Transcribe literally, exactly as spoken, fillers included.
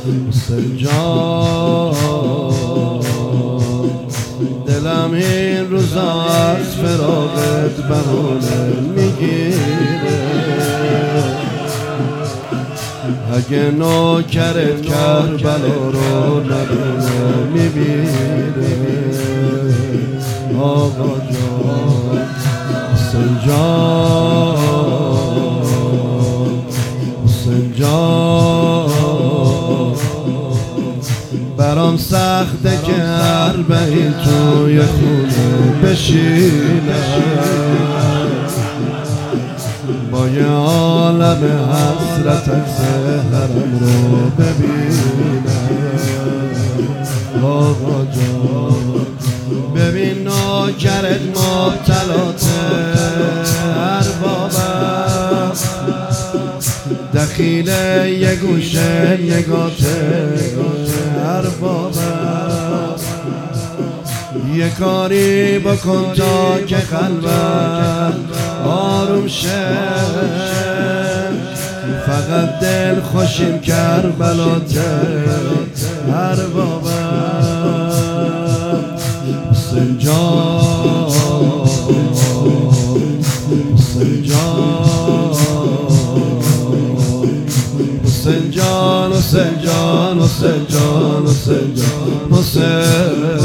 حسین جان دلم این روزا از فراقت بهونه میگیره، اگه نوکرت کربلا رو ندونه میبینه. آقا جان حسین جان حسین جان برام سخته که اربعین توی خونه بشینه، با یه عالم حسرت حرم رو ببینه. آقا جان ببین نوکرت مبتلات اربابم، دخیل یه گوشه نگاته اربابم، یه کاری بکن تا که قلبم آروم شه، فقط دل خوشیم کربلات اربابم. حسین جان حسین جان حسین جان حسین جان حسین جان حسین جان حسین